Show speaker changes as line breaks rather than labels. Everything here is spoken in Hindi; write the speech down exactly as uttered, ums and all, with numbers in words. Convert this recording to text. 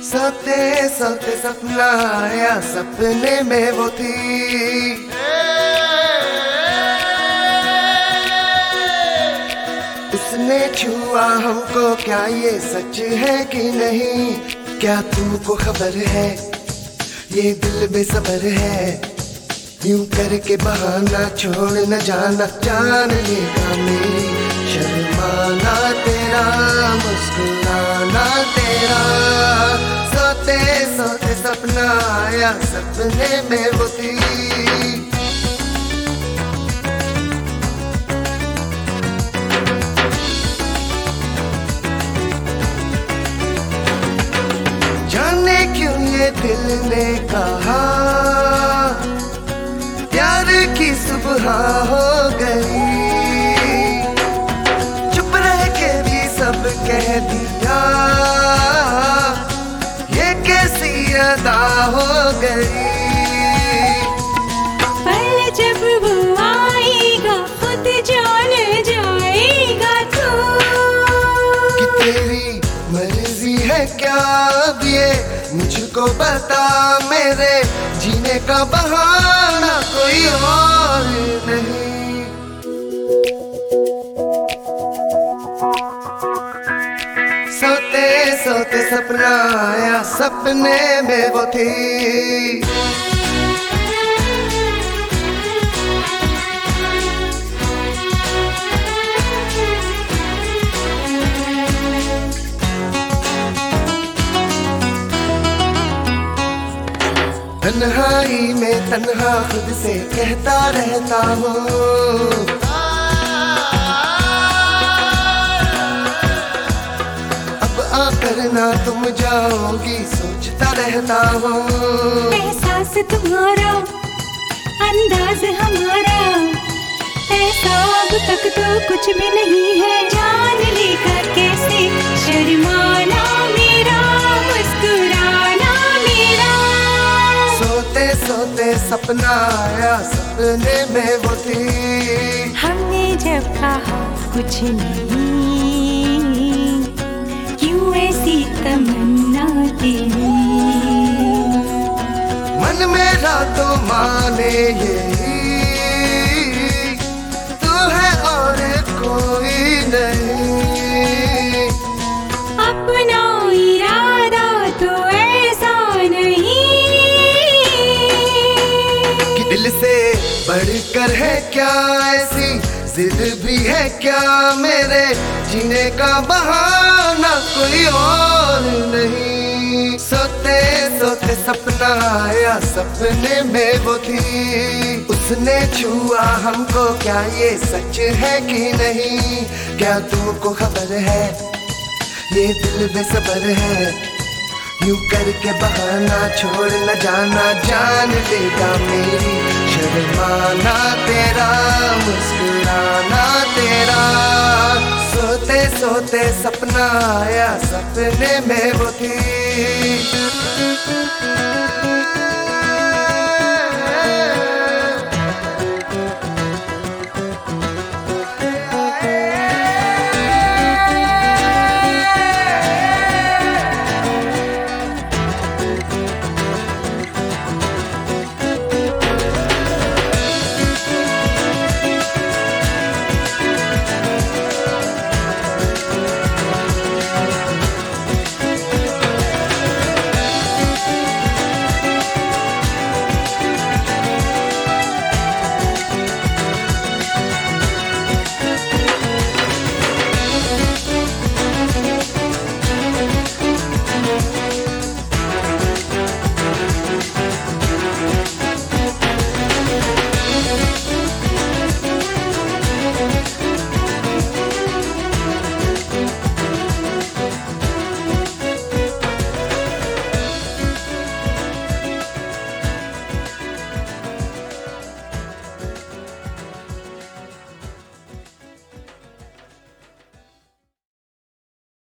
सोते सोते सपना आया, सपने में वो थी। उसने छुआ हमको, क्या ये सच है कि नहीं? क्या तुमको खबर है ये दिल बेसबर है? यूं करके बहाना छोड़ न जाना, जान लेगा मेरी शर्माना तेरा, मुस्कुराना तेरा। सोते सोते सपना आया, सपने में वो थी। जाने क्यों ये दिल ने कहा प्यार की सुबह हो गई, चुप रह के भी सब कह दिया, ये कैसी अदा हो गई।
पल जब वो आएगा खुद जान जाएगा तू,
कि तेरी मर्जी है क्या अब ये मुझको बता, मेरे जीने का बहाना कोई और नहीं। सोते सोते सपना आया, सपने में वो थी। तन्हाई में तन्हा खुद से कहता रहता हूँ, अब आकर ना तुम जाओगी सोचता रहता हूँ।
एहसास तुम्हारा अंदाज हमारा ऐसा अब तक तो कुछ भी नहीं है। जान लेकर कैसे शर्माना मेरा, मुस्कुराना मेरा।
सोते सोते सपना आया, सपने में वो थी।
हमने जब कहा कुछ नहीं, क्यों ऐसी तमन्ना तेरी?
मन मेरा तो माने यही, तू है और कोई नहीं।
अपना इरादा तो ऐसा नहीं
कि दिल से बढ़कर है क्या ऐसी जिद भी है क्या, मेरे जीने का बहाना कोई और नहीं। सोते सोते सपना आया, सपने में वो थी। उसने छुआ हमको, क्या ये सच है कि नहीं? क्या तुमको खबर है ये दिल बेसबर है? यूं करके बहाना छोड़ न जाना, जान लेगा मेरी शर्माना तेरा, मुस्कुराना तेरा। सोते सोते सपना आया, सपने में वो थी।